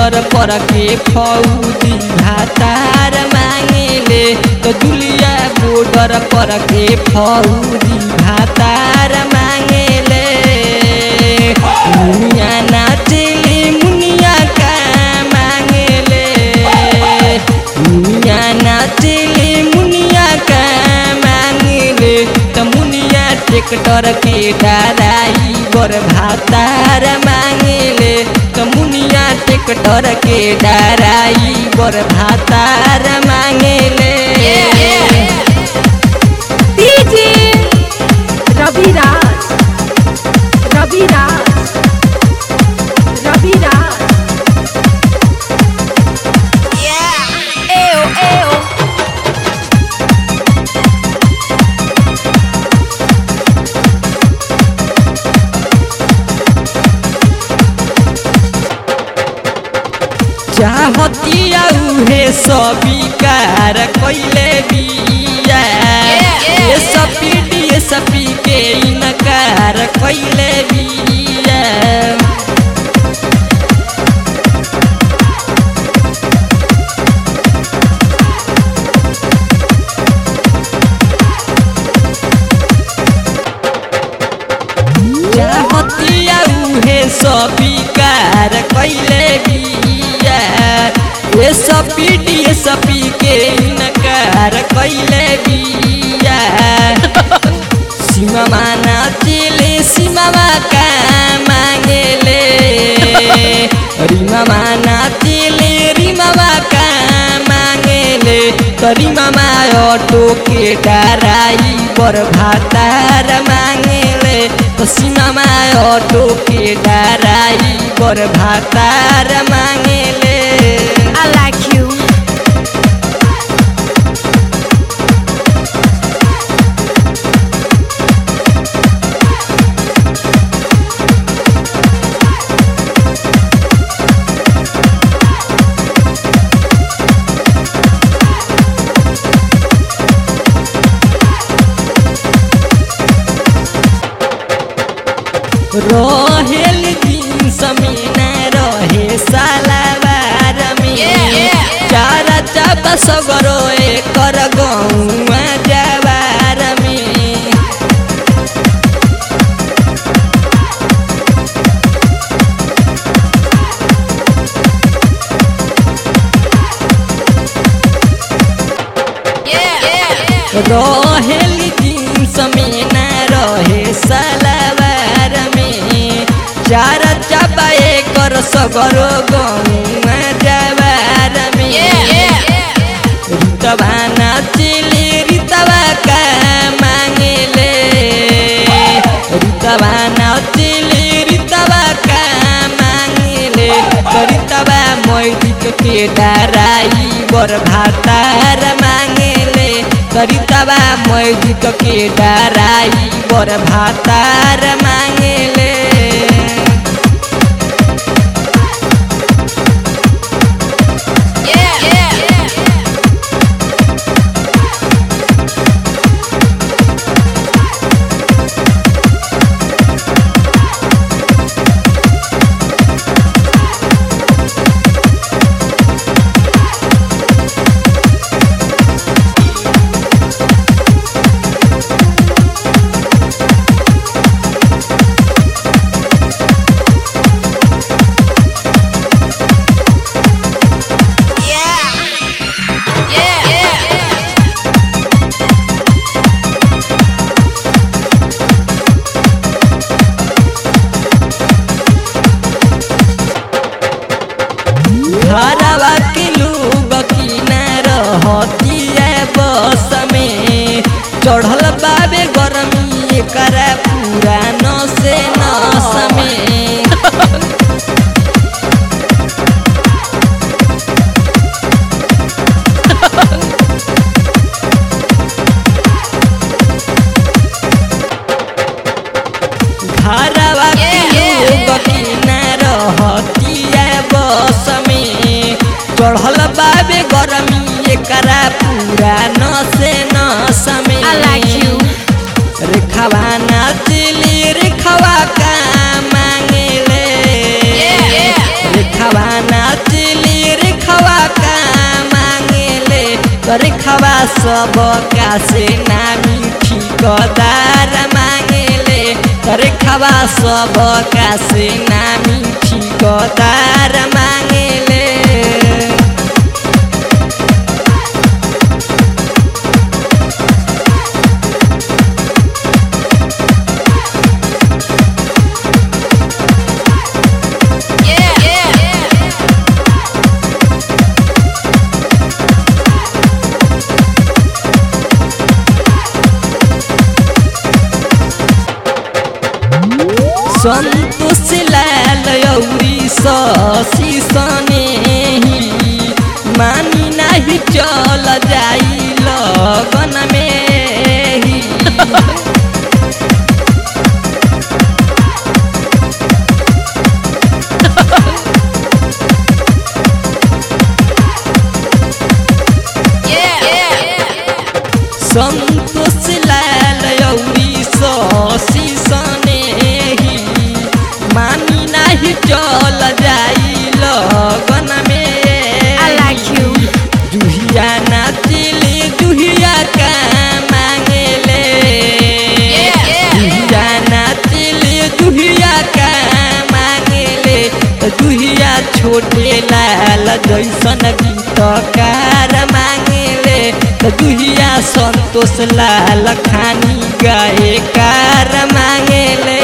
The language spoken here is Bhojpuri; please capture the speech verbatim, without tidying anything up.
बॉर्डर पर के फौजी भातार मांगेले तो जुलिया बॉर्डर पर के फौजी भातार मांगेले मुनिया नाचेले मुनिया का मांगेले मुनिया नाचेले मुनिया का मांगेले तो मुनिया ट्रैक्टर के डाराई बर भातार मांगेले तो मुनिया ट्रैक्टर के डाराई बर भातार मांगेले डीजे रविराज रविराज रविराज एओ एओ चाहतिया उहे स्वीकार कैले बिया ये सपी ये सपी के इनकार कैले बिया चाहतिया उहे स्वीकार कैले बिया ये सपी ये सपी के इनकार कैले बिया सीमा माना चले सीमा का मांगेले रीमा माना चले रीमा का मांगेले तो रीमा ऑटो के डराई बर भातार मांगेले तो सीमा ऑटो के डराई बर भातार मांगेले I like you रहेल दिन समीना रहे सालावार में चारा चापा सगरो एकर गौआ जवार में रहेल दिन समीना रहे सालावार में चारा चापा एकर सगरो गौआ जवार में रीतवा नाचेले रीतवा का मांगेले रीतवा नाचेले रीतवा का मांगेले रीतवा मैदिक के डराई बर भातार मांगेले रीतवा मैदिक के डराई बर भातार मांगेले घरवा के लोग किना रहतिया बस में चढ़ल बाबे गरमी एकरा पूरा नसे नस में घरवा के लोग किना रहतिया बस में चढ़ल बाबे गरमी एकरा पूरा नसे नस में I like you रेखावा नाचेले रेखावा का मांगेले रेखावा नाचे सब का से नामी ठिकदार मांगेले रेखावा सब का से नामी ठिकदार मांगेले संतोष लाल औरी शशि सनेही मानी नहीं चल जाई लगन में ही संतोष लाल औरी शशि सनेही मानी नहीं चल जाई लगन में I like you. जुहिया नाचिली जुहिया का मांगेले जुहिया नाचिली जुहिया का मांगेले जुहिया छोटे लाल जैसन गीतकार मांगेले जुहिया संतोष लाल खानी गायकार मांगेले।